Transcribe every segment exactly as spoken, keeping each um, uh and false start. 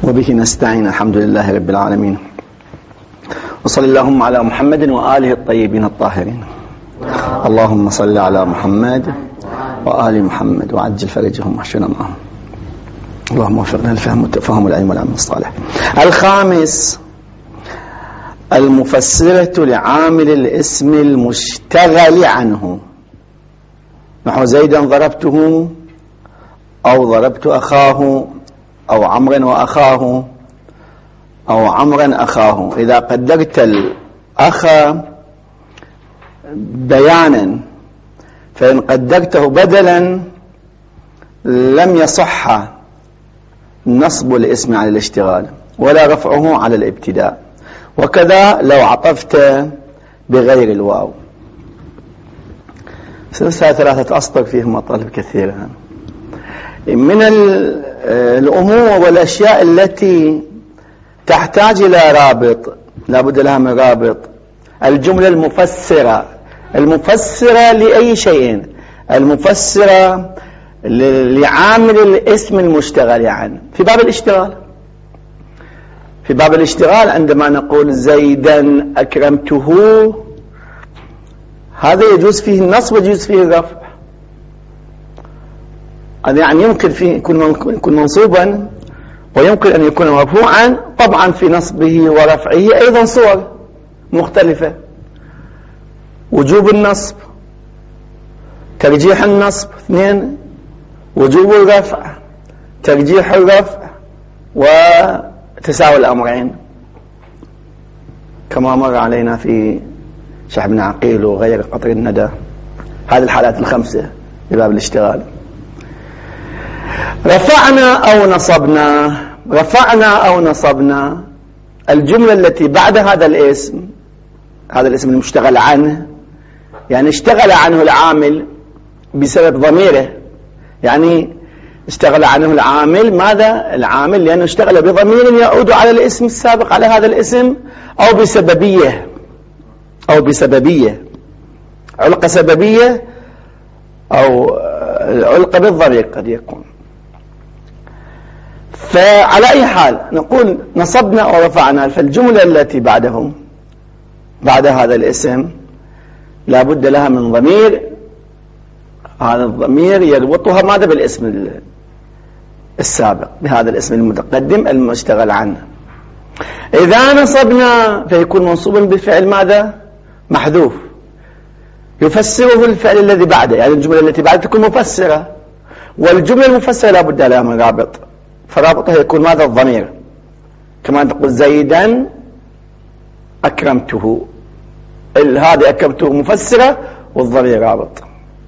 وبه نستعين. الحمد لله رب العالمين، وصلى اللهم على محمد وآله الطيبين الطاهرين. اللهم صل على محمد وآل محمد وعجل فرجهم واحشرنا معهم. اللهم وفقنا الفهم والتفهم والعلم والعمل الصالح. الخامس، المفسرة لعامل الاسم المشتغل عنه، نحو زيدا ضربته أو ضربت أخاه أو عمرا وأخاه أو عمرا أخاه. إذا قدرت الأخ بيانا فإن قدرته بدلا لم يصح نصب الاسم على الاشتغال ولا رفعه على الابتداء، وكذا لو عطفت بغير الواو. سلسلة ثلاثة أسطر فيهم مطالب كثيرة. من الأمور والأشياء التي تحتاج إلى رابط، لا بد لها من رابط، الجملة المفسرة. المفسرة لأي شيء، المفسرة لعامل الاسم المشتغل عنه. في باب الاشتغال، في باب الاشتغال عندما نقول زيدا أكرمته، هذا يجوز فيه النصب ويجوز فيه الرفع. هذا يعني يمكن فيه يكون منصوبا ويمكن أن يكون مرفوعا. طبعا في نصبه ورفعه أيضا صور مختلفة: وجوب النصب، ترجيح النصب اثنين، وجوب الرفع، ترجيح الرفع، وتساوي الأمرين كما مر علينا في شعب بن عقيل وغير قطر الندى. هذه الحالات الخمسة لباب الاشتغال. رفعنا أو نصبنا، رفعنا أو نصبنا، الجملة التي بعد هذا الاسم، هذا الاسم المشتغل عنه، يعني اشتغل عنه العامل بسبب ضميره، يعني اشتغل عنه العامل. ماذا العامل؟ لأنه اشتغل بضمير يعود على الاسم السابق على هذا الاسم، أو بسببية، أو بسببية علقة سببية، أو علقة بالضمير قد يكون. فعلى أي حال نقول نصبنا أو رفعنا، فالجملة التي بعدهم بعد هذا الاسم لا بد لها من ضمير، هذا الضمير يربطها ماذا؟ بالاسم السابق، بهذا الاسم المتقدم المشتغل عنه. إذا نصبنا فيكون منصوبا بفعل ماذا؟ محذوف، يفسره الفعل الذي بعده، يعني الجملة التي بعده تكون مفسرة، والجملة المفسرة لا بد لها من رابط، فرابطها يكون ماذا؟ الضمير. كما تقول زيدا أكرمته، هذه أكرمته مفسرة والضمير رابط.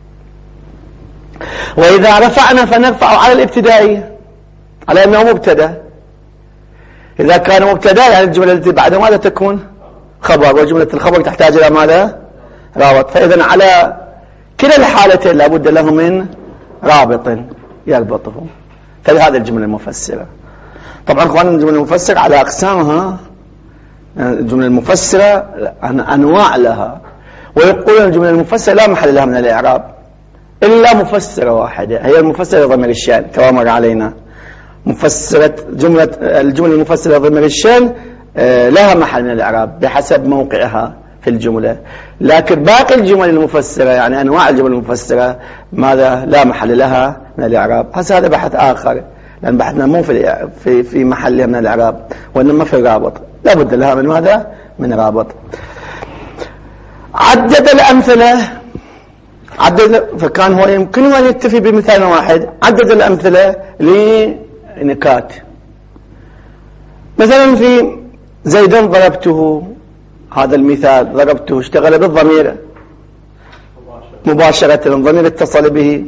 وإذا رفعنا فنرفع على الابتدائي، على أنه مبتدأ. إذا كان مبتدأ يعني الجملة التي بعدها ماذا تكون؟ خبر، وجملة الخبر تحتاج إلى ماذا؟ رابط. فإذا على كلا الحالتين لابد له من رابط يربطه، فهذه الجملة المفسرة. طبعا اخوان الجملة المفسرة على أقسامها، الجملة المفسرة أنواع لها، ويقول الجملة المفسرة لا محل لها من الإعراب إلا مفسرة واحدة، هي المفسرة ضمير الشأن كما مر علينا. مفسرة جملة الجملة المفسرة ضمير الشأن لها محل من الإعراب بحسب موقعها في الجملة، لكن باقي الجمل المفسرة يعني أنواع الجمل المفسرة ماذا؟ لا محل لها من الإعراب. هذا بحث آخر، لأن بحثنا مو في في في محلها من الإعراب، وإنما في رابط، لا بد لها من ماذا؟ من رابط. عدد الأمثلة، عدد، فكان هو يمكنه أن يكتفي بمثال واحد، عدد الأمثلة لنكات. مثلا في زيدا ضربته، هذا المثال ضربته اشتغل بالضمير مباشرة، الضمير اتصل به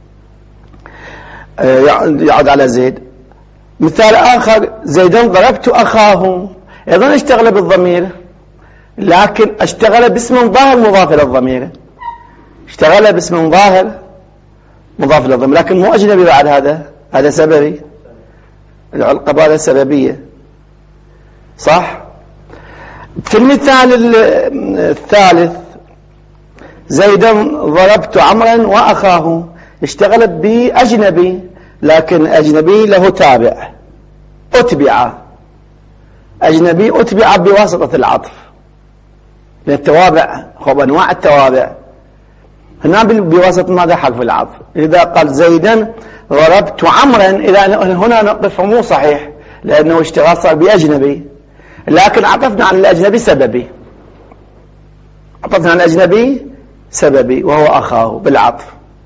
يعود على زيد. مثال آخر زيدا ضربت أخاه، أيضا اشتغل بالضمير، لكن اشتغل باسم ظاهر مضاف إلى الضمير، اشتغل باسم ظاهر مضاف إلى الضمير، لكن مو أجنبي بعد، هذا هذا سببي، العلقة هذا سببية، صح؟ في المثال الثالث زيدا ضربت عمرا وأخاه، اشتغل بأجنبي، لكن أجنبي له تابع، أتبع، أجنبي أتبع بواسطة العطف، لأن التوابع هو أنواع التوابع هنا بواسطة ماذا؟ حرف العطف. إذا قال زيدا ضربت عمرا، إذا هنا نقف مو صحيح لأنه اشتغال صار بأجنبي، لكن عطفنا عن الأجنبي سببي، عطفنا عن الأجنبي سببي وهو أخاه بالعطف.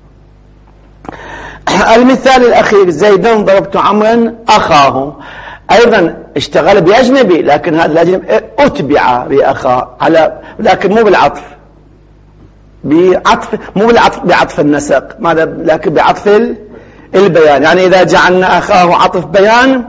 المثال الأخير زيدا ضربت عمرا أخاه، أيضا اشتغل بأجنبي لكن هذا الأجنبي أتبع بأخاه على، لكن مو بالعطف، بعطف مو بالعطف بعطف النسق ماذا، لكن بعطف البيان. يعني إذا جعلنا أخاه عطف بيان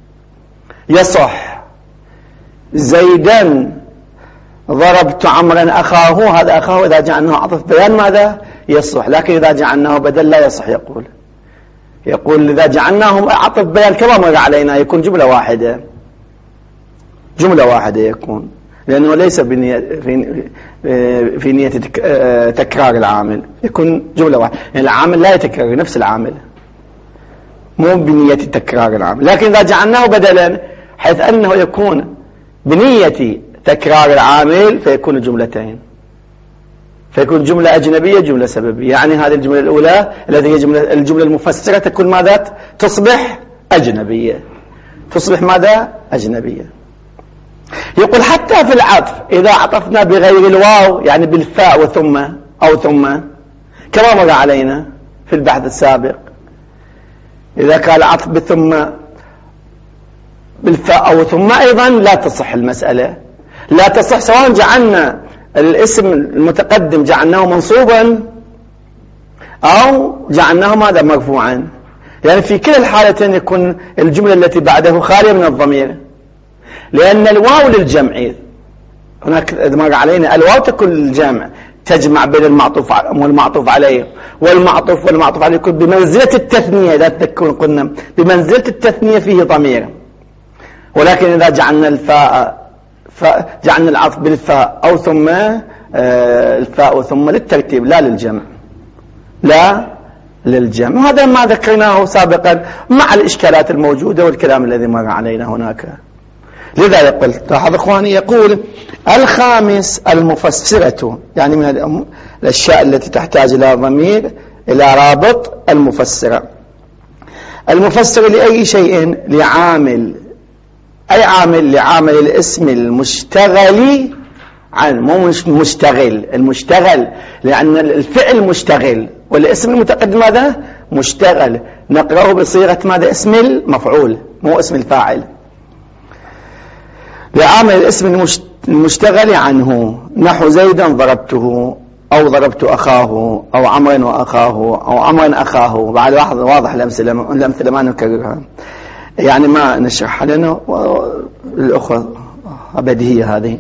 يصح، زيدا ضربت عمرا أخاه، هذا أخاه إذا جعلناه عطف بيان ماذا؟ يصح، لكن إذا جعلناه بدل لا يصح. يقول يقول إذا جعلناه عطف بيان كما مر علينا يكون جملة واحدة، جملة واحدة يكون، لأنه ليس بنية في في نية تكرار العامل، يكون جملة واحدة، يعني العامل لا يتكرر نفس العامل، مو بنية تكرار العامل. لكن إذا جعلناه بدلا حيث أنه يكون بنية تكرار العامل فيكون جملتين، فيكون جملة أجنبية جملة سببية. يعني هذه الجملة الأولى التي هي جملة الجملة المفسرة تكون ماذا؟ تصبح أجنبية، تصبح ماذا؟ أجنبية. يقول حتى في العطف إذا عطفنا بغير الواو، يعني بالفاء وثم أو ثم كما مر علينا في البحث السابق، إذا كان العطف بثم بالفاء أو ثم أيضا لا تصح المسألة، لا تصح سواء جعلنا الاسم المتقدم جعلناه منصوبا أو جعلناه ماذا؟ مرفوعا. يعني في كلا الحالتين يكون الجملة التي بعده خالية من الضمير، لأن الواو للجمع، هناك مر علينا الواو تكون للجمع، تجمع بين المعطوف والمعطوف عليه، والمعطوف والمعطوف عليه يكون بمنزلة التثنية، إذا تذكرون قلنا بمنزلة التثنية فيه ضمير. ولكن إذا جعلنا الفاء جعلنا العطف بالفاء أو ثم الفاء ثم للترتيب لا للجمع، لا للجمع. وهذا ما ذكرناه سابقا مع الإشكالات الموجودة والكلام الذي مر علينا هناك. لذا يقول لاحظ إخواني، يقول الخامس المفسرة، يعني من الأشياء التي تحتاج إلى ضمير إلى رابط المفسرة. المفسر لأي شيء؟ لعامل، أي عامل؟ لعامل الاسم المشتغل عن، مو مش مشتغل، المشتغل، لأن الفعل مشتغل والاسم المتقدم ماذا؟ مشتغل، نقرأه بصيغة ماذا؟ اسم المفعول مو اسم الفاعل. لعامل الاسم المشتغل عنه، نحو زيدا ضربته أو ضربت أخاه أو عمرا وأخاه أو عمرا أخاه. بعد واحد واضح الأمثلة، الأمثلة ما نكررها يعني ما نشرحها لأنه الأخوة بديهية هذه.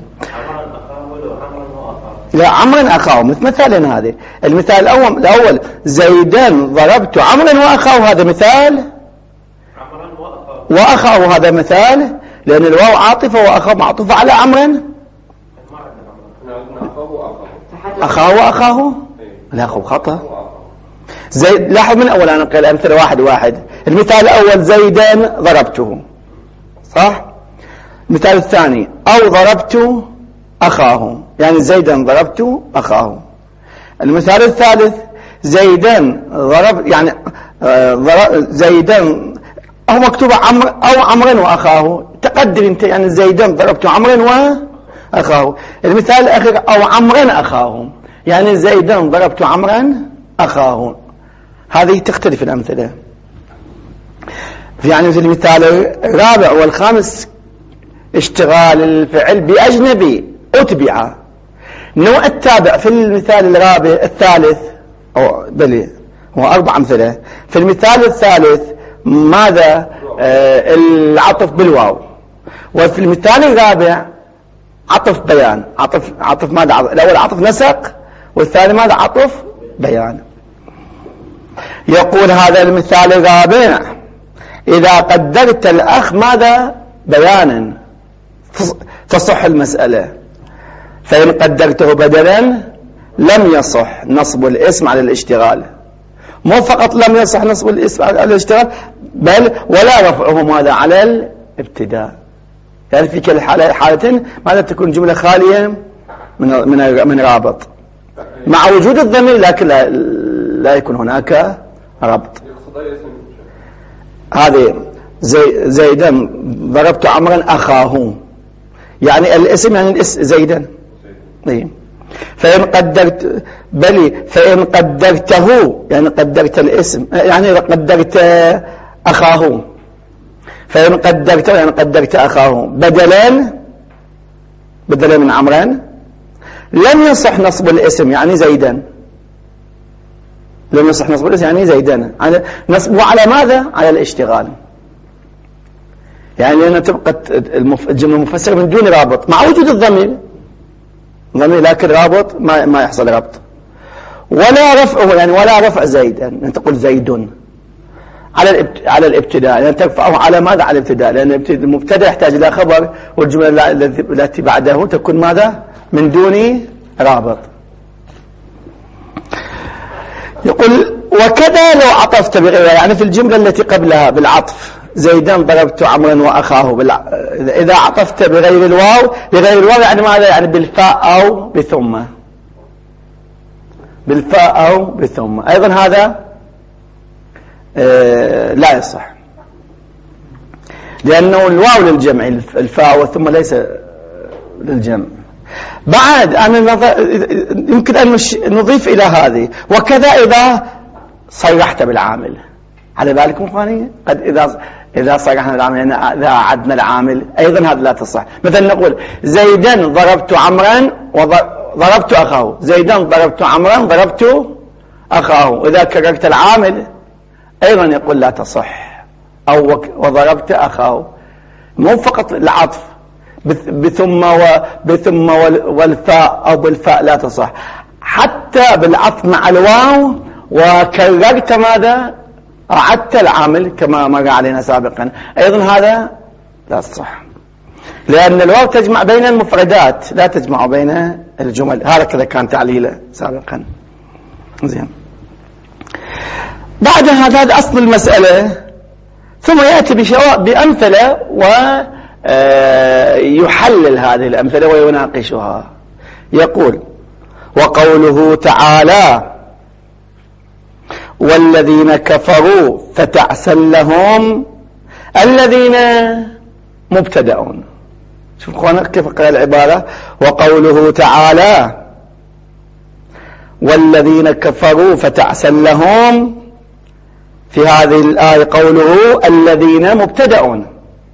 لا عمرا أخاه مثال هذه، المثال الأول الأول زيدا ضربت عمرا وأخاه، هذا مثال، وأخاه هذا مثال، لأن الواو عاطفة وأخاه معطوفة على عمرا. أخاه وأخاه لا أخو خطأ. زيد لاحظ من أول أنا قيل أمثلة واحد واحد. المثال الأول زيدا ضربته، صح؟ المثال الثاني أو ضربت أخاه، يعني زيدا ضربت أخاه. المثال الثالث زيدا ضرب، يعني زيدا أو مكتوب عمر أو عمرا وأخاه، تقدر أنت يعني زيدا ضربت عمرا وأخاه. المثال الأخير أو عمرا أخاه، يعني زيدا ضربت عمرا أخاه. هذه تختلف الأمثلة. يعني في المثال الرابع والخامس اشتغال الفعل بأجنبي أتبع. نوع التابع في المثال الرابع الثالث أو بلي هو أربع أمثلة. في المثال الثالث ماذا؟ آه العطف بالواو. وفي المثال الرابع عطف بيان، عطف عطف ماذا؟ الأول عطف نسق والثاني ماذا؟ عطف بيان. يقول هذا المثال الرابع إذا قدرت الأخ ماذا؟ بيانا تصح المسألة، فإن قدرته بدلا لم يصح نصب الاسم على الاشتغال. مو فقط لم يصح نصب الاسم على الاشتغال، بل ولا رفعه ماذا؟ على ابتداء، يعني في كل حالتين ماذا تكون جملة خالية من من من رابط مع وجود الضمير، لكن لا, لا يكون هناك ربط. هذه زي زيدا ضربت عمرا أخاه، يعني الاسم يعني الاسم زيدا. فإن قدرت بلي فإن قدرته يعني قدرت الاسم، يعني قدرت أخاه. فإن قدرته يعني قدرت أخاه بدلا بدلا من عمران، لم يصح نصب الاسم يعني زيدا، لم يصح نصب الاسم يعني زيدا، على نصبه على ماذا؟ على الاشتغال، يعني لأن تبقى الجملة المفسرة من دون رابط مع وجود الضمير ضمير، لكن رابط ما ما يحصل ربط. ولا رفعه يعني ولا رفع زيدا، أن تقول زيد على على الابتداء، يعني ترفعه على ماذا؟ على الابتداء، لأن المبتدأ يحتاج إلى خبر، والجملة التي بعده تكون ماذا؟ من دون رابط. يقول وكذا لو عطفت بغيرها، يعني في الجملة التي قبلها بالعطف زيدا ضربت عمرا وأخاه، بالع... إذا عطفت بغير الواو، بغير الواو يعني ماذا؟ يعني بالفاء أو بثم، بالفاء أو بثم، أيضا هذا آه لا يصح، لأنه الواو للجمع، الفاء والثم ليس للجمع. بعد أنا يمكن أن نضيف إلى هذه وكذا إذا صرحت بالعامل، على بالكم إخواني؟ قد إذا إذا صرحنا بالعامل يعني إذا أعدنا العامل أيضا هذا لا تصح. مثلا نقول زيدا ضربت عمرا وضربت أخاه، زيدا ضربت عمرا ضربت أخاه، إذا كررت العامل أيضا يقول لا تصح، أو وضربت أخاه، مو فقط العطف بثم وبثم والفاء أو بالفاء لا تصح، حتى بالعطف مع الواو وكررت ماذا؟ أعدت العامل كما مر علينا سابقا، أيضا هذا لا تصح، لأن الواو تجمع بين المفردات لا تجمع بين الجمل، هذا كذا كان تعليله سابقا. زين، بعد هذا هذا أصل المسألة، ثم يأتي بأمثلة ويحلل هذه الأمثلة ويناقشها. يقول وقوله تعالى والذين كفروا فتعسا لهم، الذين مبتدأون، شوف اخوانا كيف قال العبارة، وقوله تعالى والذين كفروا فتعسا لهم، في هذه الآية قوله الذين مبتدأون،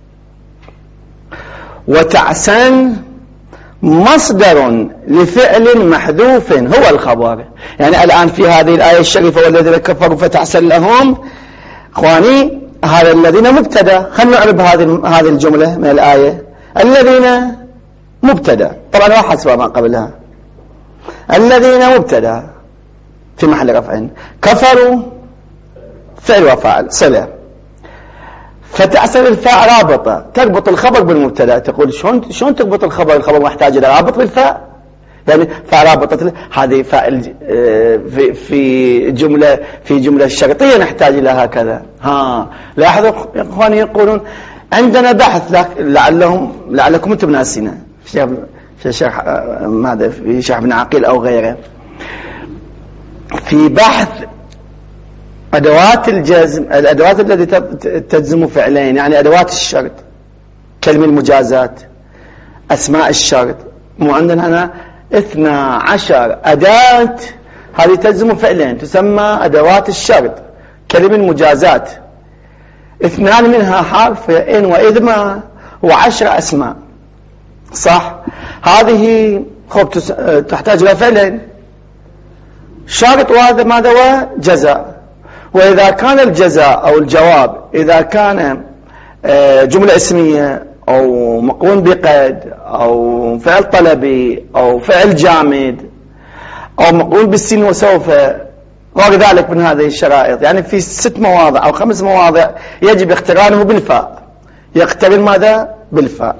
وتعسا مصدر لفعل محذوف هو الخبر، يعني الآن في هذه الآية الشريفة والذين كفروا فتعسا لهم، اخواني هذا الذين مبتدأ، خلنا نعرف هذه هذه الجملة من الآية، الذين مبتدأ طبعا لا حسب ما قبلها، الذين مبتدأ في محل رفع، كفروا فعل وفاعل صلة، فتعسل الفاء رابطة تربط الخبر بالمبتدا، تقول شلون شلون تربط الخبر؟ الخبر محتاج الى رابط بالفاء، يعني فاء رابطة، هذه فاء في في جملة في جملة شرطية نحتاج الى هكذا. ها لاحظوا يا اخواني يقولون عندنا بحث لعلهم لعلكم انتم ناسينه، الشيخ الشيخ ماذا في شيخ بن عقيل او غيره، في بحث أدوات الجزم، الأدوات التي تجزم فعلين، يعني أدوات الشرط، كلمة المجازات، أسماء الشرط، مو عندنا هنا اثنا عشر أداة هذه تجزم فعلين تسمى أدوات الشرط، كلمة المجازات اثنان منها حرف إن وإذ ما، وعشر أسماء، صح؟ هذه خب تحتاج إلى فعلين، شرط وهذا ماذا هو جزاء، وإذا كان الجزاء أو الجواب إذا كان جملة اسمية أو مقرون بقيد أو فعل طلبي أو فعل جامد أو مقرون بالسين وسوف وغير ذلك من هذه الشرائط، يعني في ست مواضع أو خمس مواضع يجب اقترانه بالفاء، يقترن ماذا؟ بالفاء،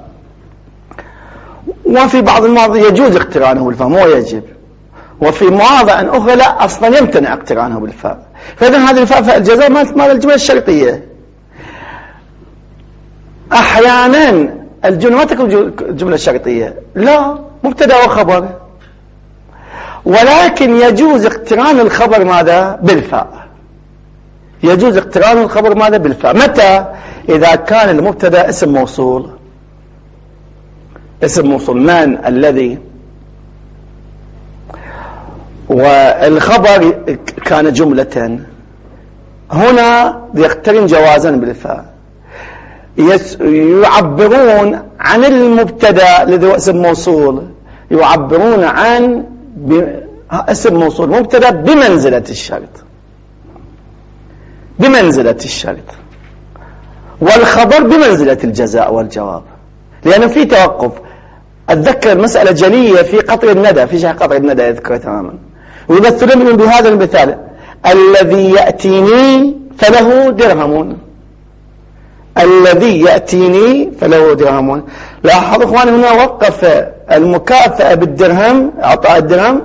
وفي بعض المواضع يجوز اقترانه بالفاء مو يجب، وفي مواضع أخرى لا أصلا يمتنع اقترانه بالفاء. فإذا هذه الفاء فالجزاء مال الجملة الشرطية، أحيانا الجملة ما تكون جملة شرطية، لا، مبتدأ وخبر، ولكن يجوز اقتران الخبر ماذا؟ بالفاء. يجوز اقتران الخبر ماذا؟ بالفاء. متى؟ إذا كان المبتدأ اسم موصول، اسم موصول من الذي، والخبر كان جملة، هنا يقترن جوازا بالفاء. يعبرون عن المبتدأ الذي هو اسم موصول، يعبرون عن اسم موصول مبتدأ بمنزلة الشرط، بمنزلة الشرط، والخبر بمنزلة الجزاء والجواب، لأنه في توقف. أتذكر المسألة جلية في قطر الندى، في شيء قطر الندى يذكره تماما، ويمثلون بهذا المثال: الذي يأتيني فله درهم، الذي يأتيني فله درهم. لاحظوا اخواني هنا وقف المكافأة بالدرهم، اعطاء الدرهم،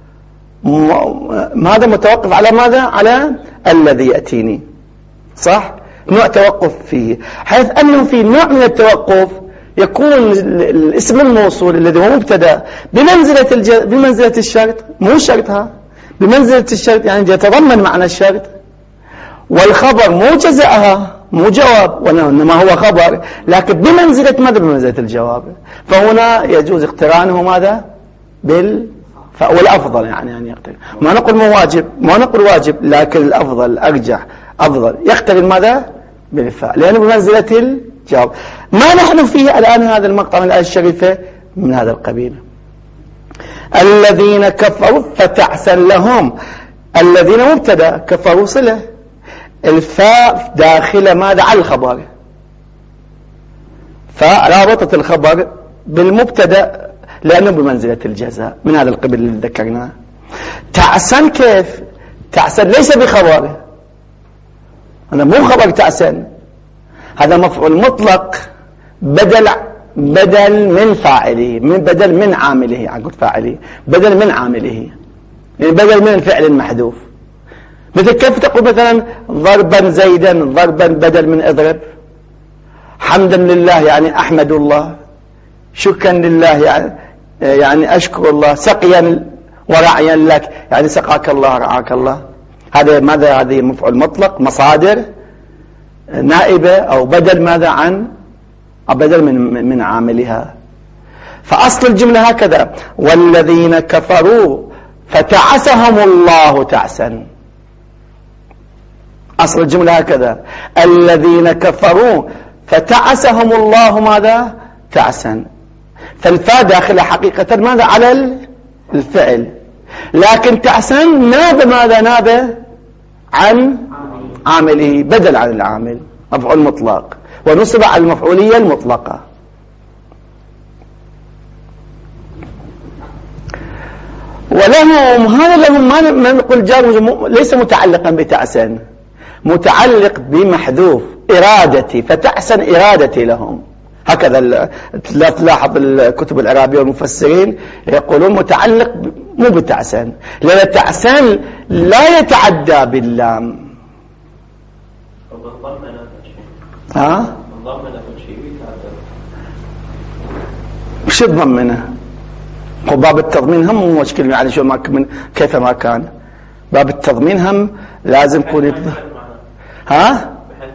هذا متوقف على ماذا؟ على الذي يأتيني، صح؟ نوع توقف فيه، حيث أنه في نوع من التوقف يكون الاسم الموصول الذي هو مبتدأ بمنزلة الج... بمنزلة الشرط، مو شرطها، بمنزلة الشرط، يعني يتضمن معنى الشرط، والخبر مو جزاءها، مو جواب، وإنما هو خبر، لكن بمنزلة ماذا؟ بمنزلة الجواب. فهنا يجوز اقترانه ماذا؟ بال والأفضل، يعني يعني يقترن، ما نقول مو واجب، ما نقول واجب، لكن الأفضل، الأرجح، أفضل يقترن ماذا؟ بالفاء، لأنه بمنزلة الجواب. ما نحن فيه الآن هذا المقطع من الآية الشريفة من هذا القبيل: الذين كفروا فتعسا لهم. الذين مبتدأ، كفروا صلة، الفاء داخل ماذا؟ على الخبر، فرابطة الخبر بالمبتدأ لأنه بمنزلة الجزاء، من هذا القبيل اللي ذكرناه. تعسا كيف؟ تعسا ليس بخبر، هذا مو خبر تعسا، هذا مفعول مطلق بدل بدل من فاعله، من بدل من عامله، عقد فاعله، بدل من عامله، يعني بدل من الفعل المحذوف. مثل كيف تقول مثلا ضربا زيدا، ضربا بدل من اضرب، حمدا لله يعني احمد الله، شكرا لله يعني يعني اشكر الله، سقيا ورعيا لك يعني سقاك الله رعاك الله. هذا ماذا؟ هذه مفعول مطلق، مصادر نائبة أو بدل ماذا؟ عن أو بدل من من عاملها. فأصل الجملة هكذا: والذين كفروا فتعسهم الله تعسا. أصل الجملة هكذا: الذين كفروا فتعسهم الله ماذا؟ تعسا. فالفاء داخل حقيقة ماذا؟ على الفعل، لكن تعسا ناب ماذا؟ ناب عن عامله، بدل عن العامل، مفعول مطلق، ونصب على المفعولية المطلقة. ولهم هذا لهم ما نقول جار ليس متعلقا بتعسا، متعلق بمحذوف إرادتي، فتعسا إرادتي لهم. هكذا لا تلاحظ الكتب العربية والمفسرين يقولون متعلق مو بتعسا، لأن التعسان لا يتعدى باللام. ها؟ وش الضمنه؟ باب التضمين هم مو مشكلة، يعني شو ما من كيف ما كان باب التضمين هم لازم يكون يتض... ها؟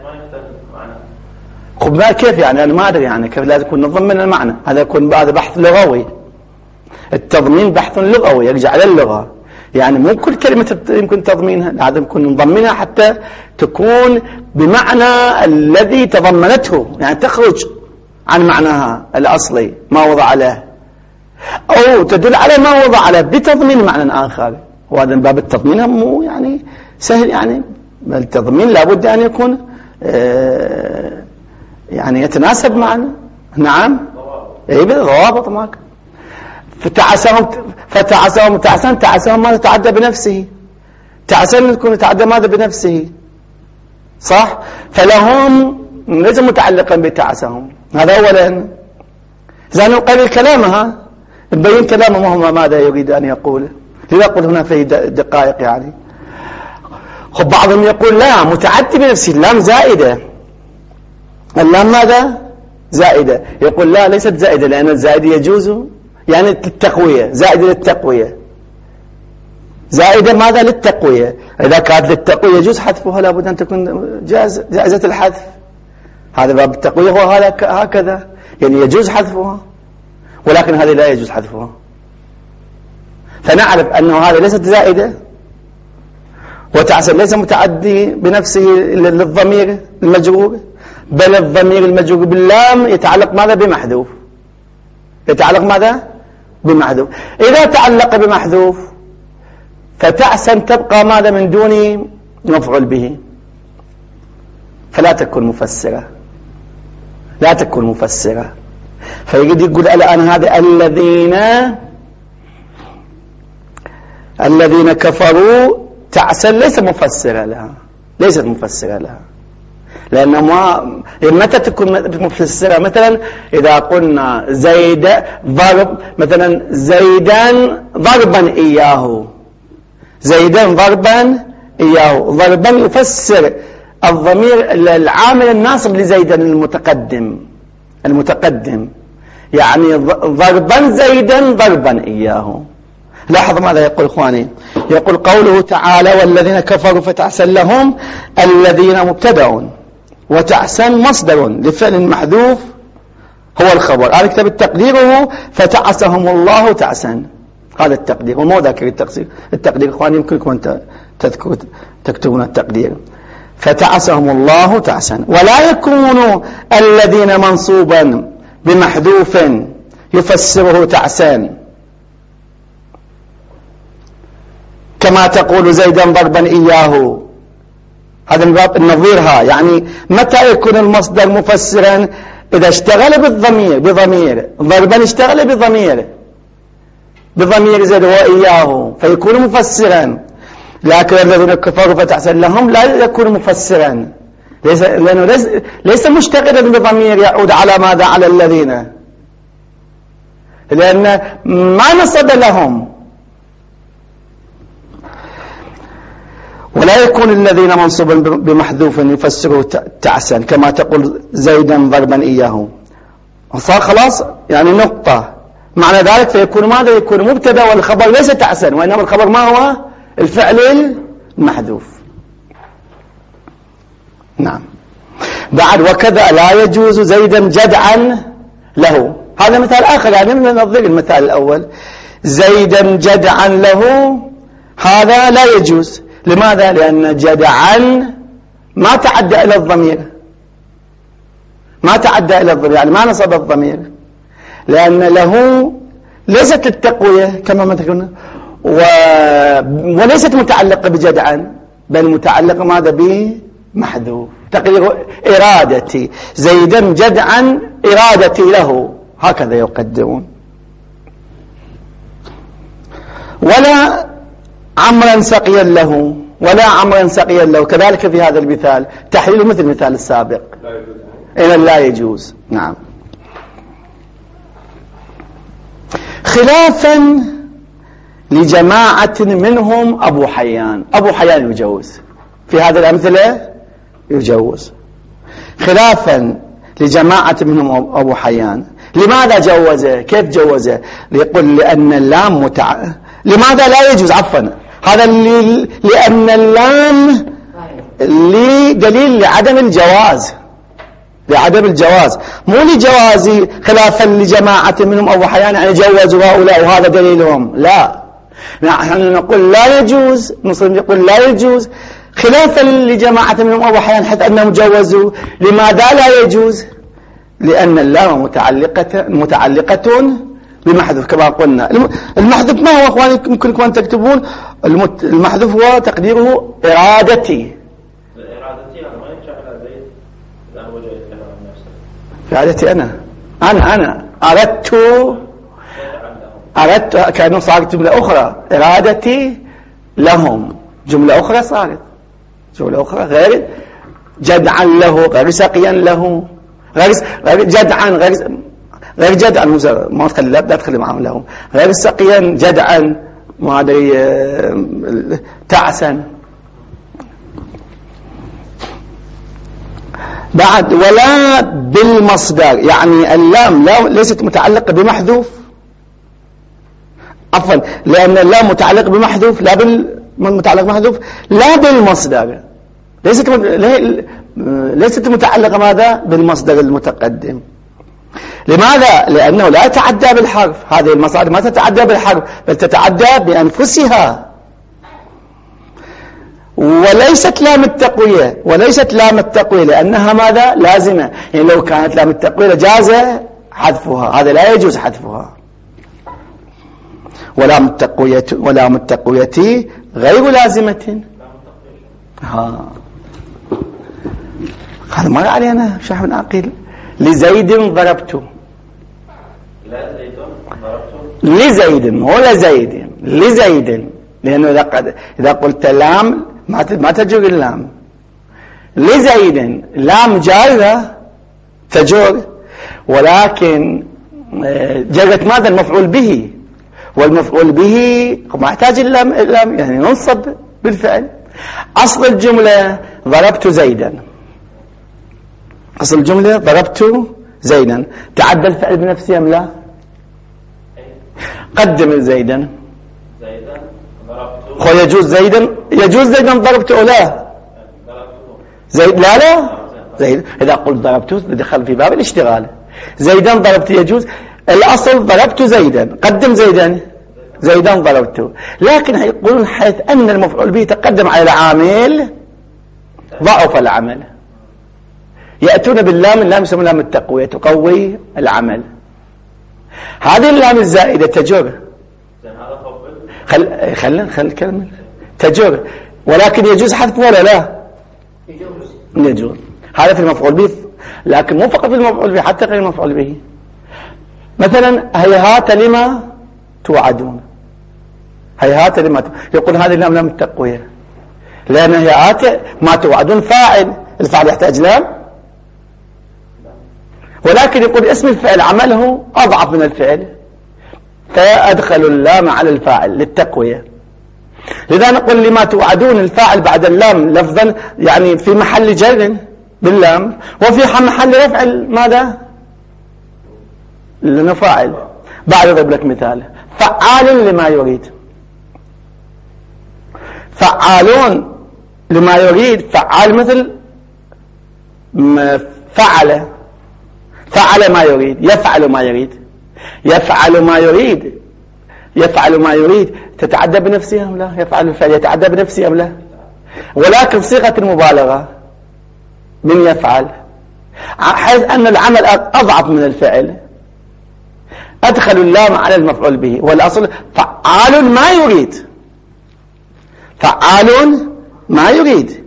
خب ما كيف يعني أنا ما أدري يعني كيف لازم يكون نضمن المعنى. هذا يكون هذا بحث لغوي، التضمين بحث لغوي يرجع على اللغة، يعني مو كل كلمة يمكن تضمينها، لازم يكون نضمنها حتى تكون بمعنى الذي تضمنته، يعني تخرج عن معناها الأصلي ما وضع له، أو تدل على ما وضع له بتضمين معنى آخر. وهذا باب التضمين مو يعني سهل، يعني التضمين لابد أن يكون آه يعني يتناسب معنا. نعم اي بالضوابط ماك. فتعسهم فتعسهم تعسن تعسهم ما يتعدى بنفسه، تعسن يكون يتعدى ماذا؟ بنفسه، صح؟ فلهم ليس متعلقا بتعسهم. هذا اولا. زين نقل كلامها نبين كلامه وهو ماذا يريد ان يقول، يقول هنا في دقائق يعني. خب بعضهم يقول لا، متعدي بنفسه، اللام زائده، اللام ماذا؟ زائدة. يقول لا ليست زائدة، لأن الزائد يجوز يعني للتقوية، زائدة للتقوية، زائدة ماذا؟ للتقوية. إذا كانت للتقوية يجوز حذفها، لابد أن تكون جائز جائزة الحذف. هذا باب التقوية هو هكذا، يعني يجوز حذفها، ولكن هذه لا يجوز حذفها. فنعرف أنه هذا ليست زائدة، وتعسل ليس متعدي بنفسه للضمير المجرور، بل الضمير المجرور باللام يتعلق ماذا؟ بمحذوف. يتعلق ماذا؟ بمحذوف. إذا تعلق بمحذوف فتعسن تبقى ماذا؟ من دون مفعول به، فلا تكون مفسرة، لا تكون مفسرة. فيجد يقول الآن هذا الذين الذين كفروا تعسل ليس مفسرة لها، ليست مفسرة لها، لأنه ما متى تكون مفسرة؟ مثلا إذا قلنا زيد ضرب، مثلا زيدان ضربا إياه، زيدان ضربا إياه، ضربا يفسر الضمير العامل الناصب لزيدان المتقدم، المتقدم يعني ضربا زيدا ضربا إياه. لاحظ ماذا يقول إخواني، يقول قوله تعالى والذين كفروا فتعسل لهم، الذين مبتدأ وتعسن مصدر لفعل محذوف هو الخبر. هذا كتاب تقديره فتعسهم الله تعسن، هذا التقدير، وما ذاكر التقدير. التقدير إخواني يمكنكم أن تذكروا تكتبون التقدير. فتعسهم الله تعسن. ولا يكون الذين منصوبا بمحذوف يفسره تعسان، كما تقول زيدا ضربا إياه. هذا الباب النظيرها، يعني متى يكون المصدر مفسرا؟ إذا اشتغل بالضمير، بضمير ضربا اشتغل بضمير، بضمير زيد وإياه فيكون مفسرا. لكن الذين كفروا فتعسل لهم لا يكون مفسرا، ليس لأنه ليس, ليس مشتغلا بضمير يعود على ماذا؟ على الذين، لأن ما نصب لهم. ولا يكون الذين منصوبا بمحذوف يفسره تعسا، كما تقول زيدا ضربا إياه. صار خلاص يعني نقطة. معنى ذلك فيكون ماذا؟ يكون مبتدا والخبر ليس تعسا، وإنما الخبر ما هو؟ الفعل المحذوف. نعم. بعد وكذا لا يجوز زيدا جدعا له، هذا مثال آخر، يعني من نظير المثال الأول. زيدا جدعا له هذا لا يجوز. لماذا؟ لأن جدعا ما تعدى إلى الضمير، ما تعدى إلى الضمير، يعني ما نصب الضمير، لأن له ليست التقوية كما ما تقولنا، و... وليست متعلقة بجدعا، بل متعلقة ماذا؟ بمحذوف. تقدير إرادتي زيدا جدعا إرادتي له، هكذا يقدرون. ولا عمرا سقيا له، ولا عمرا سقيا له، كذلك في هذا المثال تحليل مثل المثال السابق، إذا لا يجوز. نعم. خلافا لجماعة منهم أبو حيان، أبو حيان يجوز في هذه الأمثلة، يجوز خلافا لجماعة منهم أبو حيان. لماذا جوزه؟ كيف جوزه؟ يقول لأن اللام متع... لماذا لا يجوز؟ عفوا، هذا اللي... لأن اللام لدليل لعدم الجواز، لعدم الجواز، مو لجواز. خلافا لجماعة منهم أبو حيان يعني جوزوا هؤلاء وهذا دليلهم، لا، نحن نقول لا يجوز، المسلم يقول لا يجوز خلافا لجماعة منهم أبو حيان حتى أنهم جوزوا. لماذا لا يجوز؟ لأن اللام متعلقة متعلقة بمحذوف كما قلنا. المحذوف ما هو أخواني؟ يمكنكم أن تكتبون المحذوف هو تقديره إرادتي. إرادتي أنا ما ينشأ على زيد، لا وجه يتكلم عن نفسه. إرادتي أنا أنا أنا أردت أردت كأنه صارت جملة أخرى، إرادتي لهم جملة أخرى صارت، جملة أخرى غير جدعا له، غير سقيا له، غير غير جدعا، غير غير جدعا، ما تخلي لا تخلي معهم لهم، غير سقيا جدعا، ما أدري تعسا. بعد ولا بالمصدر، يعني اللام لا ليست متعلقة بمحذوف، عفوا لأن اللام متعلق بمحذوف لا بالمتعلق بمحذوف لا بالمصدر، ليست ليست متعلقة ماذا؟ بالمصدر المتقدم. لماذا؟ لأنه لا يتعدى بالحرف، هذه المصادر ما تتعدى بالحرف بل تتعدى بأنفسها، وليست لام التقوية، وليست لام التقوية لأنها ماذا؟ لازمة، يعني لو كانت لام التقوية لجاز حذفها، هذا لا يجوز حذفها. ولام التقوية ولام التقوية غير لازمة. ها هذا ما علينا شرح من عقيل. لزيد ضربته، لا زيد ضربته، لزيد مو لزيد، لزيد، لأنه إذا قد إذا قلت لام ما ما تجر اللام. لزيد لام جارة تجر، ولكن جرت ماذا؟ المفعول به، والمفعول به ما يحتاج اللام، اللام يعني ينصب بالفعل. أصل الجملة ضربت زيدا، أصل الجملة ضربت زيدا، تعدى الفعل بنفسه أم لا؟ قدم زيدا، زيدا ضربته، خو يجوز زيدا، يجوز زيدا ضربته أو لا؟ زيد لا لا زيد، إذا قلت ضربته دخل في باب الاشتغال. زيدا ضربت يجوز، الأصل ضربت زيدا، قدم زيدا، زيدا ضربته، لكن يقولون حيث أن المفعول به تقدم على العامل ضعف العمل، يأتون باللام، اللام يسمون لام التقوية تقوي العمل. هذه اللام الزائدة تجر، خل خل خل كلمة تجر، ولكن يجوز حذف ولا لا؟ يجوز، يجوز. هذا في المفعول به، لكن مو فقط في المفعول به، حتى غير المفعول به. مثلا هيهات لما توعدون، هيهات لما توعدون. يقول هذه اللام لام التقوية، لأن هيهات ما توعدون فاعل، الفاعل يحتاج لام، ولكن يقول اسم الفعل عمله أضعف من الفعل، فأدخل اللام على الفاعل للتقوية. لذا نقول لما توعدون الفاعل بعد اللام لفظا، يعني في محل جر باللام، وفي محل رفع ماذا؟ لأنه فاعل. بعد أضرب لك مثال، فعال لما يريد، فعالون لما يريد، فعال مثل فعل، فعل ما يريد، يفعل ما يريد، يفعل ما يريد، يفعل ما يريد، تتعدى بنفسها أم لا؟ يفعل الفعل يتعدى بنفسه أم لا؟ ولكن صيغة المبالغة من يفعل، حيث أن العمل أضعف من الفعل، أدخل اللام على المفعول به، والأصل فعال ما يريد، فعال ما يريد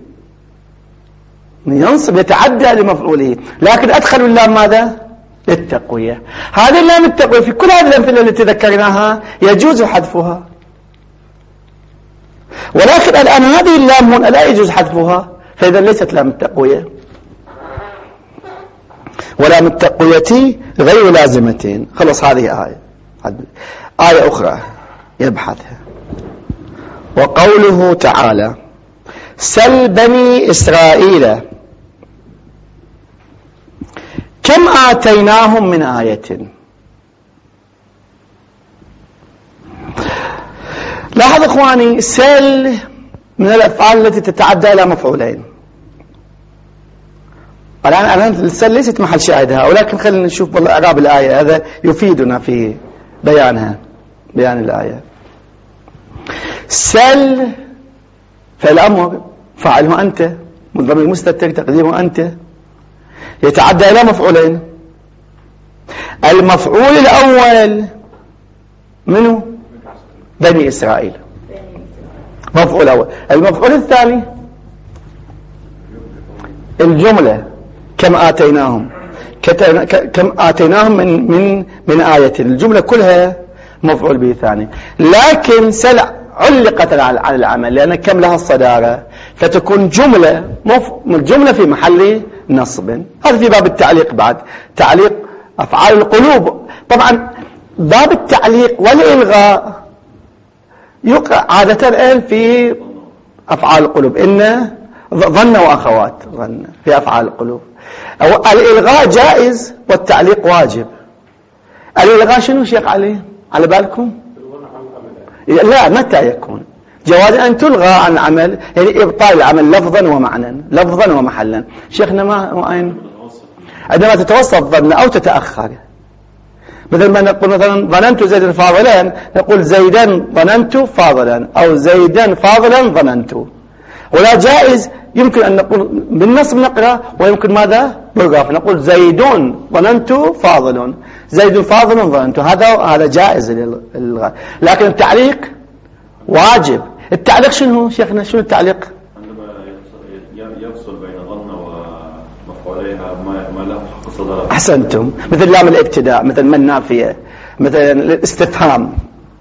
ينصب يتعدى لمفعوله، لكن أدخل اللام ماذا؟ للتقوية. هذه اللام التقوية في كل هذه الأمثلة التي ذكرناها يجوز حذفها، ولكن الآن هذه اللام هنا لا يجوز حذفها، فإذا ليست لام التقوية. ولام التقوية غير لازمتين. خلص هذه آية. آية أخرى يبحثها، وقوله تعالى سل بني إسرائيل كم آتيناهم من آية. لاحظ إخواني، سل من الأفعال التي تتعدى إلى مفعولين. الآن الآن السل ليست محل شاهدها، ولكن خلينا نشوف والله إعراب الآية، هذا يفيدنا في بيانها، بيان الآية. سل فالأمر فاعله أنت، من ضمن المستتر تقديمه أنت، يتعدى إلى مفعولين. المفعول الأول منه بني إسرائيل، مفعول أول. المفعول الثاني الجملة كم آتيناهم، كم آتيناهم من من من آية، الجملة كلها مفعول به ثاني، لكن سلع علقت على العمل لأن كم لها الصدارة، فتكون جملة مف... جملة في محل نصب. هذا في باب التعليق. بعد تعليق أفعال القلوب، طبعا باب التعليق والإلغاء يقع عادة الآن في أفعال القلوب، إن ظن وأخوات ظن في أفعال القلوب، الإلغاء جائز والتعليق واجب. الإلغاء شنو شيخ علي على بالكم؟ لا، متى يكون جواز أن تلغى عن العمل؟ يعني إبطال العمل لفظا ومعنى، لفظا ومحلا. شيخنا ما أين عندما تتوسط ظن أو تتأخر، مثل ما نقول مثلا ظننت زيدا فاضلا، نقول زيدا ظننت فاضلا، أو زيدا فاضلا ظننت. ولا جائز يمكن أن نقول بالنصب نقرأ، ويمكن ماذا بالغاف نقول زيدون ظننت فاضل، زيد فاضل ظننت. هذا هذا جائز للغاء. لكن التعليق واجب. التعليق شنو شيخنا؟ شنو التعليق؟ عندما يفصل بين ظن ومفعوليها ما له حق صدر. أحسنتم. مثل لام الابتداء، مثل من نافية، مثل الاستفهام.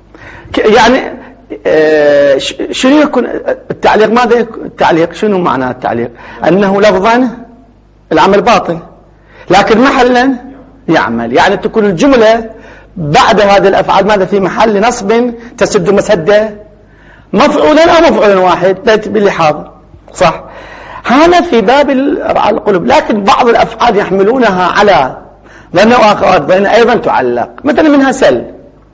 يعني آه شنو يكون التعليق؟ ماذا التعليق؟ شنو معنى التعليق؟ أنه لفظا العمل باطل، لكن محلا يعمل. يعني تكون الجملة بعد هذه الأفعال ماذا؟ في محل نصب تسد مسدة مفعولا أو مفعول واحد باللحاظ، صح؟ هذا في باب القلوب. لكن بعض الأفعال يحملونها على ظن وأخوات ظن أيضا تعلق، مثلا منها سل،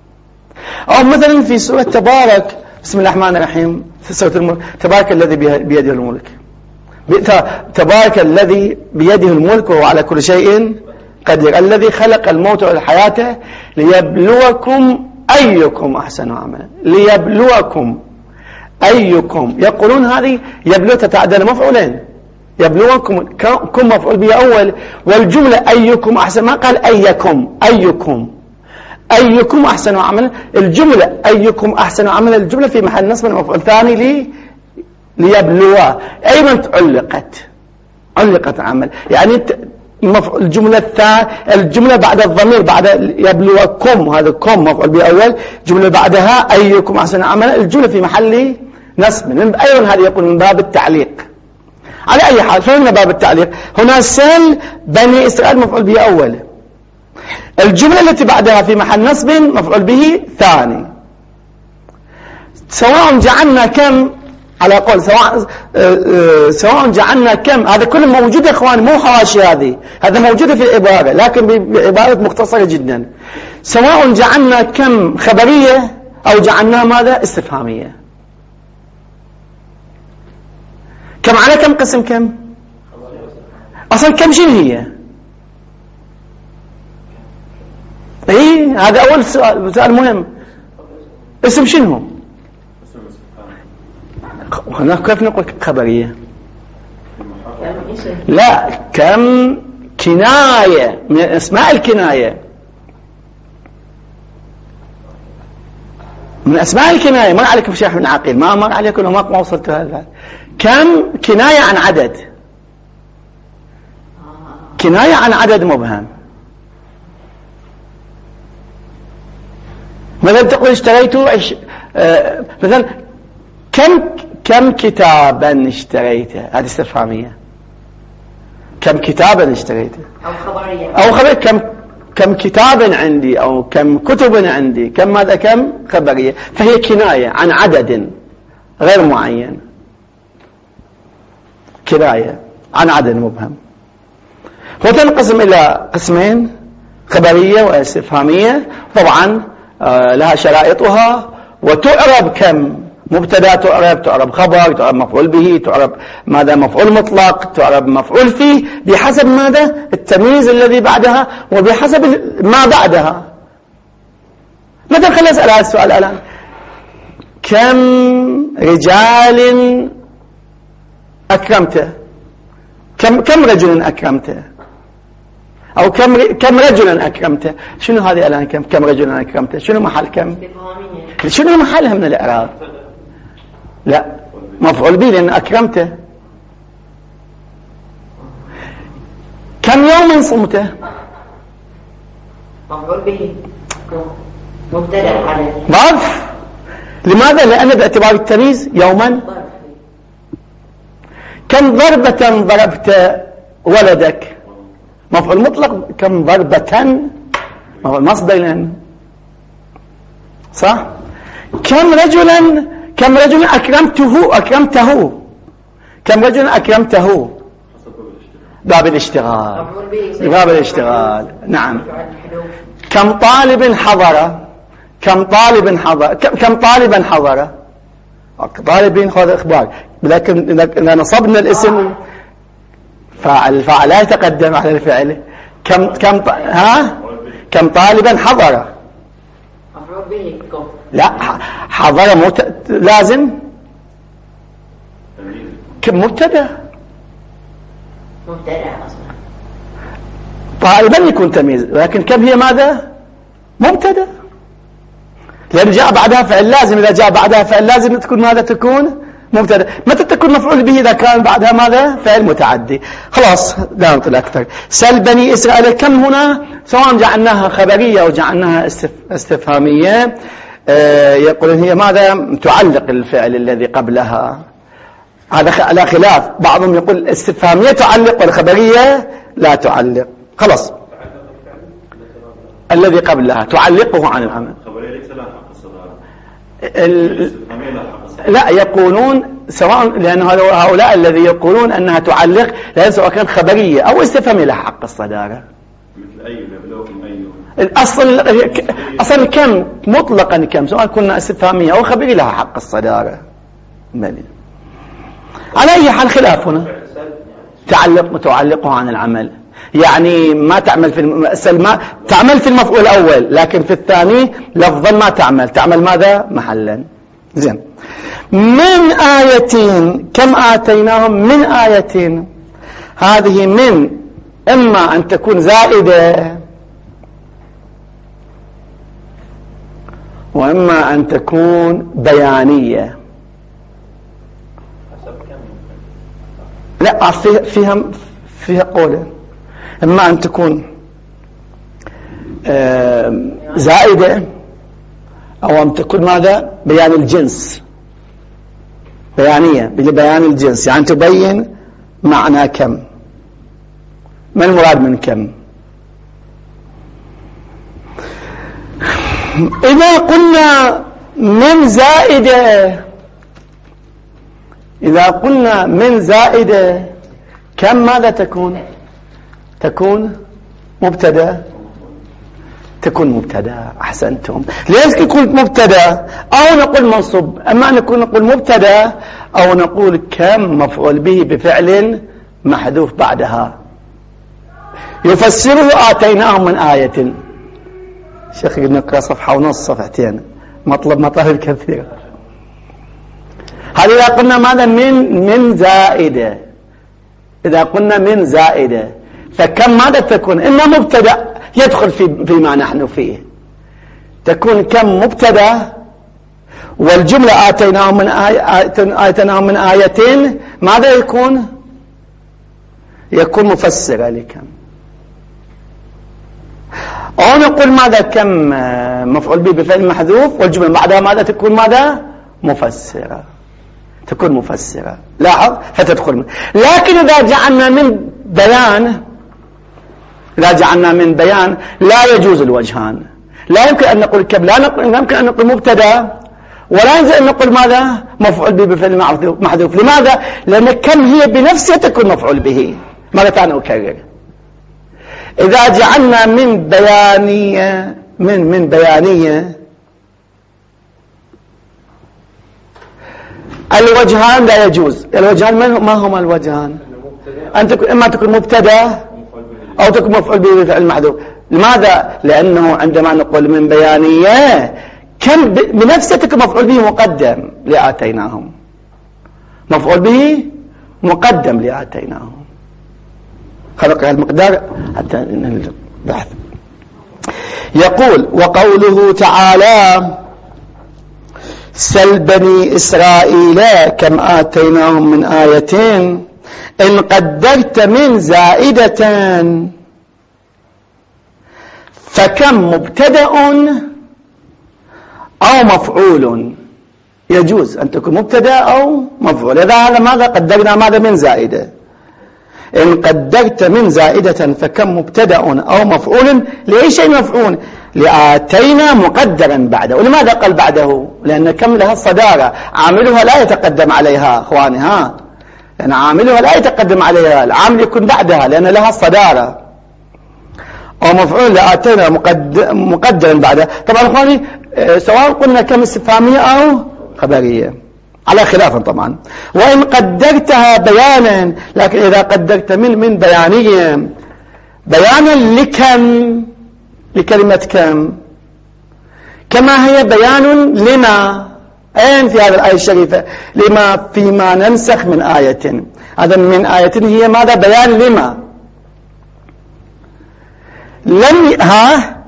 أو مثلا في سورة تبارك بسم الله الرحمن الرحيم في سورة الملك، تبارك الذي بيده الملك، تبارك الذي بيده الملك وهو على كل شيء قدير، الذي خلق الموت والحياة ليبلوكم أيكم أحسن عملا. ليبلوكم أيكم، يقولون هذه يبلو تتعدى مفعولين، يبلوكم كم مفعول به أول، والجملة أيكم أحسن، ما قال أيكم، أيكم أيكم أحسن عملا. الجملة أيكم أحسن عملا الجملة في محل نصب مفعول ثاني لي ليبلوا، أيضا علقت علقت عمل. يعني الجملة الثانية، الجملة بعد الضمير بعد يبلوكم، هذا كم مفعول به أول، جملة بعدها أيكم أحسن عملا، الجملة في محل نصب. أيضا هذا يقول من باب التعليق. على أي حال فهمنا باب التعليق. هنا سل بني إسرائيل مفعول به أول، الجملة التي بعدها في محل نصب مفعول به ثاني. سواء جعلنا كم على قول سواء سواء جعلنا كم، هذا كله موجود يا اخوان، مو حواشي، هذه هذا موجود في العبارة لكن بعبارة مختصرة جدا. سواء جعلنا كم خبرية أو جعلناها ماذا استفهامية. كم على كم قسم كم؟ أصلا كم شنو هي؟ اي هذا اول سؤال، سؤال مهم. اسم شنو؟ هناك كيف نقول خبريه؟ لا، كم كنايه من اسماء الكنايه، من اسماء الكنايه. ما عليكم شيخ بن عقيل، ما مر عليكم وما ما وصلت هذا. كم كنايه عن عدد، كنايه عن عدد مبهم. مثلا تقول اشتريت عش... آه... مثلا كم كم كتابا اشتريته، هذه استفهامية. كم كتابا اشتريته أو خبرية، أو خبر كم كم كتابا عندي، أو كم كتبا عندي، كم ماذا كم خبرية، فهي كناية عن عدد غير معين، كناية عن عدد مبهم. وتنقسم إلى قسمين، خبرية واستفهامية. طبعا لها شرائطها، وتعرب كم مبتدا، تعرب تعرب خبر، تعرب مفعول به، تعرب ماذا مفعول مطلق، تعرب مفعول فيه، بحسب ماذا التمييز الذي بعدها وبحسب ما بعدها. مثلا خلينا نسأل هذا السؤال الآن، كم رجال أكرمته؟ كم كم رجل أكرمته؟ أو كم كم رجلا أكرمته؟ شنو هذه الآن كم كم رجلا أكرمته؟ شنو محل كم؟ شنو محلها من الإعراب؟ لا، مفعول به لأن أكرمته. كم يوما صمته؟ مفعول به مبتدأ عليه ظرف. لماذا؟ لأن باعتبار التمييز يوما. كم ضربة ضربت ولدك؟ مفعول مطلق. كم ضربة مفعول مصدر لأن، صح؟ كم رجلا كم رجلا أكرمته أكرمته كم رجلا أكرمته باب الاشتغال، مفعول به باب الاشتغال. نعم. محذوف. كم طالب حضر، كم طالب حضر، كم طالبا حضر. طالبين هذا إخبار، لكن إذا نصبنا الاسم فاعل، الفاعل لا يتقدم على الفعل. كم كم ها كم طالبا حضر. مفعول به كم. لا حضر مت... لازم كم مبتدا، مبتدأ أصلا. طالبا يكون تمييز، لكن كم هي ماذا؟ مبتدا، لأن جاء بعدها فعل لازم. إذا جاء بعدها فعل لازم تكون ماذا؟ تكون مبتدا. متى تكون مفعول به؟ إذا كان بعدها ماذا؟ فعل متعدي. خلاص لا نطل أكثر. سل بني إسرائيل. كم هنا سواء جعلناها خبرية أو جعلناها استفهامية، آه يقولون هي ماذا؟ تعلق الفعل الذي قبلها. هذا على خلاف، بعضهم يقول الاستفهامية تعلق والخبرية لا تعلق. خلاص الذي قبلها تعلقه عن العمل. ال... لا يقولون سواء، لأن هؤلاء الذي يقولون أنها تعلق لأن سواء كان خبرية أو استفهامية لها حق الصدارة. مثل أي لبلوكم أي الأصل أصلا كم مطلقا كم سواء كنا استفهامية أو خبرية لها حق الصدارة. بلي. على أي حال خلاف هنا. تعلق متعلقه عن العمل، يعني ما تعمل في الم... ما تعمل في المفعول الأول، لكن في الثاني لفظا ما تعمل، تعمل ماذا؟ محلا. زين. من آية، كم آتيناهم من آية. هذه من إما أن تكون زائدة وإما أن تكون بيانية. لا فيها فيها قولة، إما أن تكون زائدة أو أن تكون ماذا؟ بيان الجنس، بيانية ببيان الجنس، يعني تبين معنى كم، ما المراد من كم. إذا قلنا من زائدة، إذا قلنا من زائدة كم ماذا تكون؟ تكون مبتدا، تكون مبتدا. أحسنتم. ليش يكون مبتدا أو نقول منصوب؟ أما نكون نقول مبتدا أو نقول كم مفعول به بفعل محذوف بعدها. يفسره آتيناهم من آية. شيخ نقرأ صفحة ونص صفحتين، مطلب مطالب كثيرة. هذا إذا قلنا ماذا؟ من من زائدة. إذا قلنا من زائدة فكم ماذا تكون؟ إما مبتدأ يدخل في فيما نحن فيه، تكون كم مبتدأ، والجملة آتيناهم من آية آتيناهم من آيتين ماذا يكون؟ يكون مفسرة لكم. أو نقول ماذا؟ كم مفعول به بفعل محذوف والجملة بعدها ماذا تكون؟ ماذا؟ مفسرة، تكون مفسرة. لاحظ فتدخل من. لكن إذا جعلنا من بيان، لا جعلنا من بيان لا يجوز الوجهان. لا يمكن أن نقول كم، لا يمكن أن نقول مبتدا، ولا يمكن أن نقول ماذا؟ مفعول به بفعل محذوف. لماذا؟ لأن كم هي بنفسها تكون مفعول به. مرة ثانية أكرر، إذا جعلنا من بيانية من من بيانية الوجهان لا يجوز. الوجهان ما هما الوجهان؟ أن تكون إما تكون مبتدا أو تكون مفعول به بفعل محذوف. لماذا؟ لأنه عندما نقول من بيانية كم بنفسه تكون مفعول به مقدم لآتيناهم، مفعول به مقدم لآتيناهم. خلق المقدار حتى نبحث. يقول وقوله تعالى سل بني إسرائيل كم آتيناهم من آية إن قدرت من زائدة فكم مبتدأ أو مفعول. يجوز أن تكون مبتدأ أو مفعول. إذا هذا ماذا قدرنا؟ ماذا؟ من زائدة. إن قدرت من زائدة فكم مبتدأ أو مفعول. لأي شيء مفعول؟ لآتينا مقدرا بعده. ولماذا قال بعده؟ لأن كم لها الصدارة، عاملها لا يتقدم عليها أخواني. ها لأن عاملها لا يتقدم عليها، العامل يكون بعدها لأن لها الصدارة، أو مفعول لآتينا مقدرا بعدها. طبعا أخواني سواء قلنا كم استفهامية أو خبرية على خلاف طبعا. وإن قدرتها بيانا، لكن إذا قدرت من من بيانية بيانا لكم، لكلمة كم، كما هي بيان لما. أين في هذه الآية الشريفة؟ لما فيما ننسخ من آية. هذا من آية هي ماذا؟ بيان لما. لم ها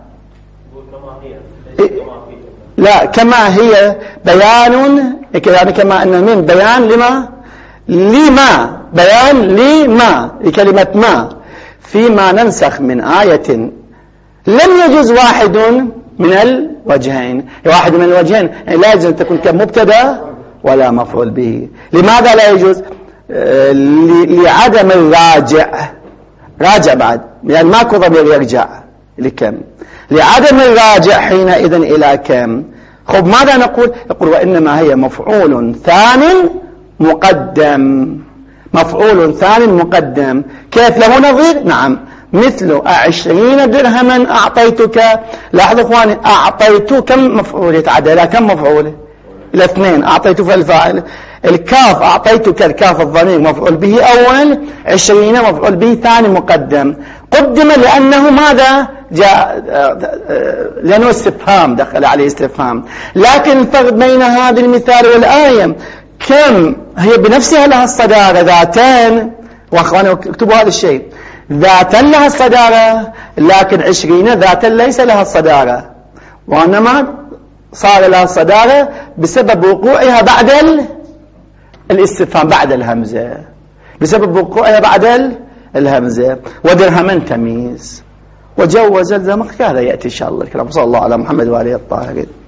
لا كما هي بيان، يعني كما أن من بيان لما لما بيان لما لكلمة ما فيما ننسخ من آية. لم يجوز واحد من الوجهين، واحد من الوجهين يعني لا يجوز أن تكون كمبتدا ولا مفعول به. لماذا لا يجوز؟ آه لعدم الراجع، راجع بعد يعني ماكو ضمير يرجع لكم، لعدم الراجع حينئذ إلى كم. خب ماذا نقول؟ نقول وإنما هي مفعول ثان مقدم، مفعول ثان مقدم. كيف له نظير؟ نعم، مثل عشرين درهما أعطيتك. لاحظوا اخواني، أعطيت كم مفعول يتعدى إلى كم مفعول؟ إلى اثنين. أعطيت فالفاعل، الكاف أعطيتك الكاف الضمير مفعول به أول، عشرين مفعول به ثاني مقدم. قدم لأنه ماذا؟ جاء لأنه استفهام، دخل عليه استفهام. لكن الفرق بين هذا المثال والآية كم هي بنفسها لها الصدارة ذاتان. وأخواني اكتبوا هذا الشيء، ذاتا لها الصدارة، لكن عشرين ذاتا ليس لها الصدارة، وإنما صار لها الصدارة بسبب وقوعها بعد الاستفهام، بعد الهمزة، بسبب وقوعها بعد الهمزة. ودرهما تمييز، وجوز الزمخ. هذا يأتي إن شاء الله الكلام. صلى الله على محمد وآله الطاهرين.